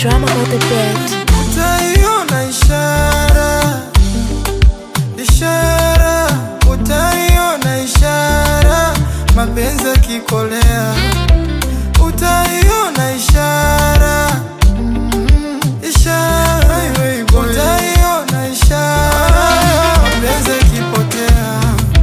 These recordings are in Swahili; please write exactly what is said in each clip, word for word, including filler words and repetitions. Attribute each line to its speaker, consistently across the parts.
Speaker 1: drama on the beat.
Speaker 2: Utaiona ishara, ishara, utaiona ishara, mapenzi yakikolea. Utaiona ishara, ishara, utaiona ishara, mapenzi yakipotea.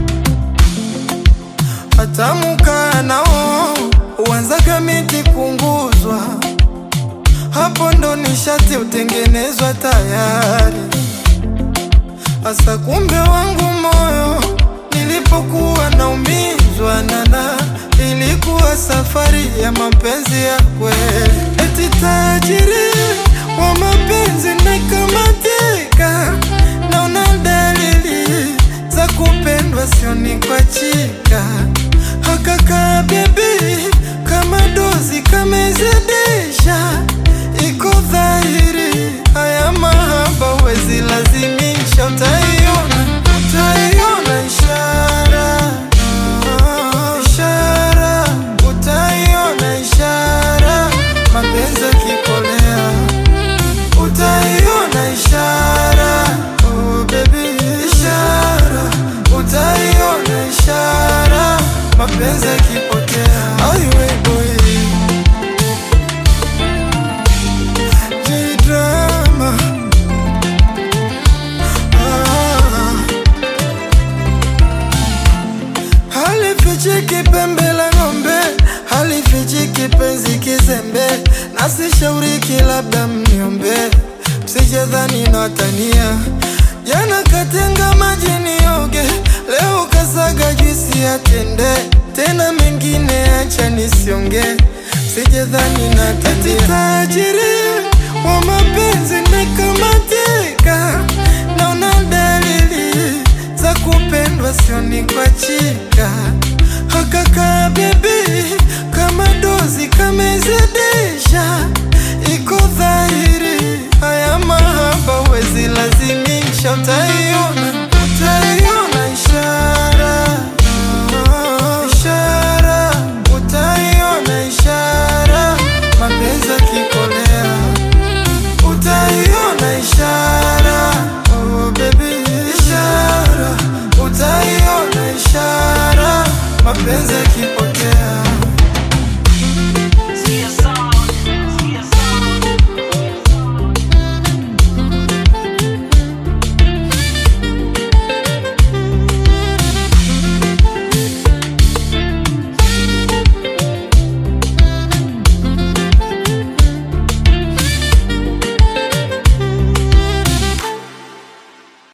Speaker 2: Atamuka nao uanzaga miti kunguzwa, hapo ndo nishati utengenezwa tayari. Asa kumbe wangu moyo nilipokuwa naumizwa nana, ilikuwa safari ya mapenzi ya kweli. Eti tajiri wa mapenzi nikamatika, naona dalili za kupendwa sioni kwa chika. Hakaka baby kama dozi kamezidisha, iko dhahiri haya mahaba wezi lazimisha. Utaiona, utaiona ishara, ishara, utaiona ishara, mapenzi yakikolea. Utaiona ishara, oh baby, ishara, utaiona ishara, mapenzi yakipotea. Aiwe boy, J-drama, ah. Halifichiki pembe la ng'ombe, halifichiki penzi kizembe, nasishauriki labda mniombe, msijadhani natania. Jana katenga maji nioge, leo kasaga juisi ya tende, tena mengine acha nisionge, msijadhani natania. Eti tajiri wa mapenzi nikamatika, naona dalili za kupendwa sioni kwa chika. Hakaka baby kama dozi kamezidisha, iko dhahiri haya mahaba wezi lazimisha. Utaiona, utaiona ishara, ishara, utaiona ishara, mapenzi yakikolea. Utaiona ishara, oh baby, ishara, utaiona ishara, mapenzi yakikolea.